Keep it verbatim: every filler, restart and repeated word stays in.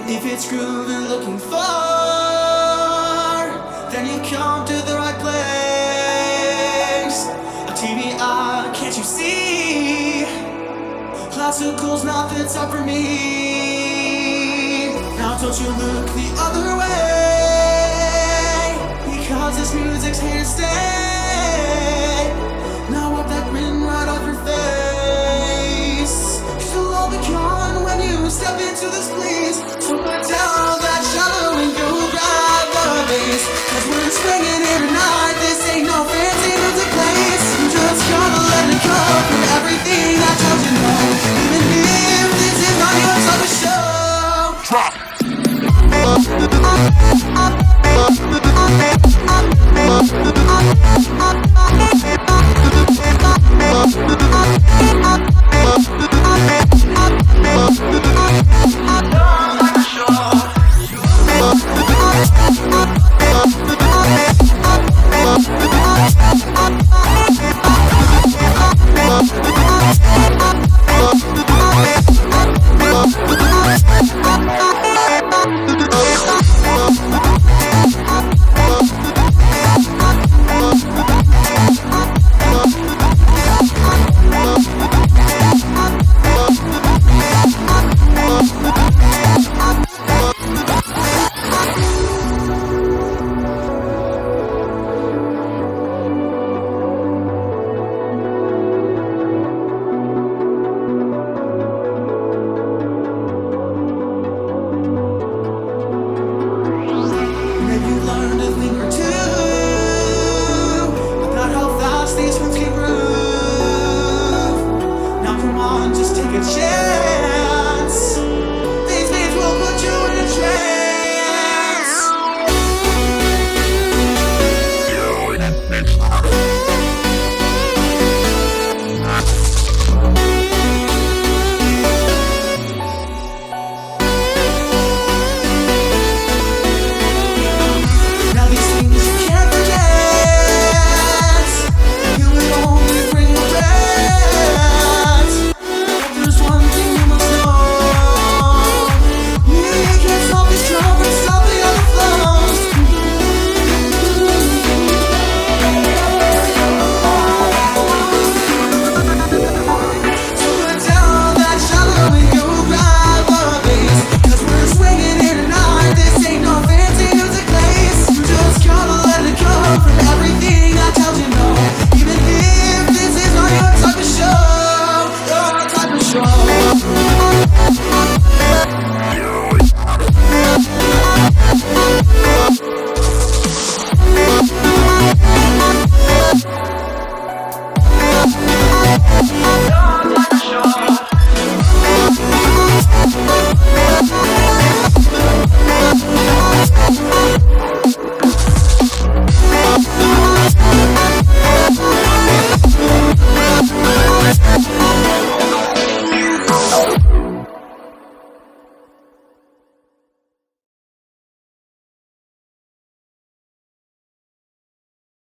If it's groove you're looking for, then you come to the right place. A T V R, can't you see? Classical's not the top for me. Now don't you look the other way, because this music's here to stay. Now wipe that grin right off your face, 'cause you'll all be gone when you step into this place. So put down that shallow and go grab the bass, 'cause we're swinging here tonight. This ain't no fancy music place. You just gotta let it go for everything that tells you no, even if this is not your type of show. Drop. We'll be right back.